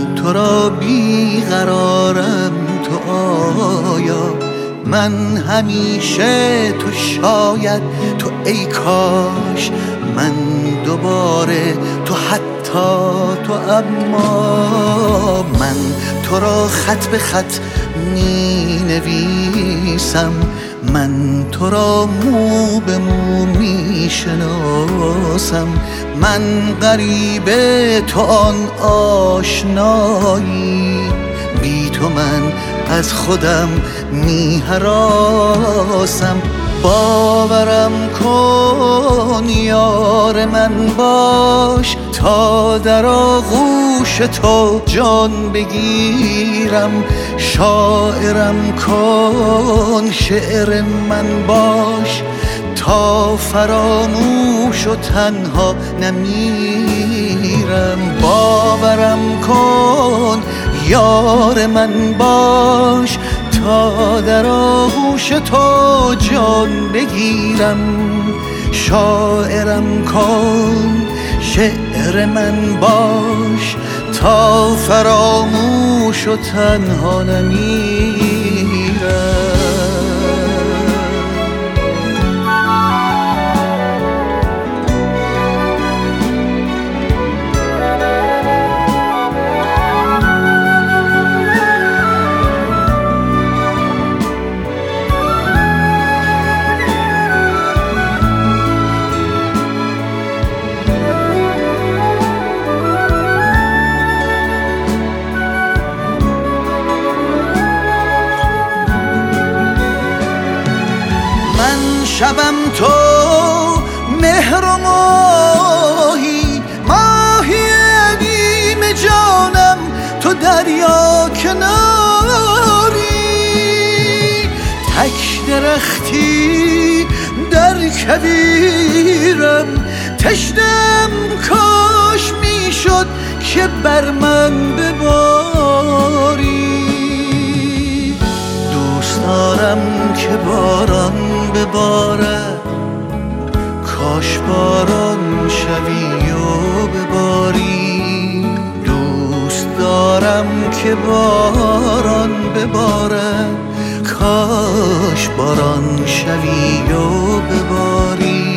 تو را بیقرارم تو آیا؟ من همیشه تو شاید تو ای کاش، من دوباره تو حتی تو اما. من تو را خط به خط می نویسم، من تو را مو به مو می شناسم. من غریب تو آن آشنایی، بی تو من از خودم می هراسم. باورم کن یار من باش، تا در آغوش تو جان بگیرم. شاعرم کن شعر من باش، تا فراموش و تنها نمیرم. باورم کن یار من باش، تا در آغوش تو جان بگیرم. شاعرم کن شعر من باش، تا فراموش و تنها نمیرم. شبم تو مهر و ماهی، ماهی عدیم جانم تو دریا کناری. تک درختی در کویرم، تشنم کاش میشد که بر من بباری. دوست دارم که باران ببارد، کاش باران شوی و بباری. دوست دارم که باران ببارد، کاش باران شوی و بباری.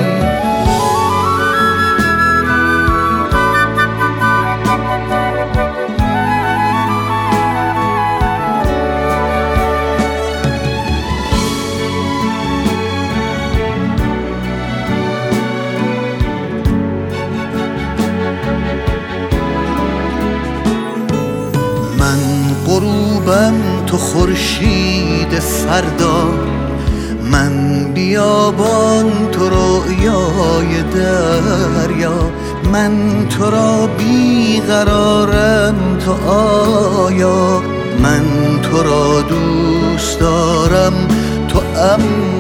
غروبم تو خورشید فردا، من بیابان تو رویای دریا. من تو را بیقرارم تو آیا؟ من تو را دوست دارم تو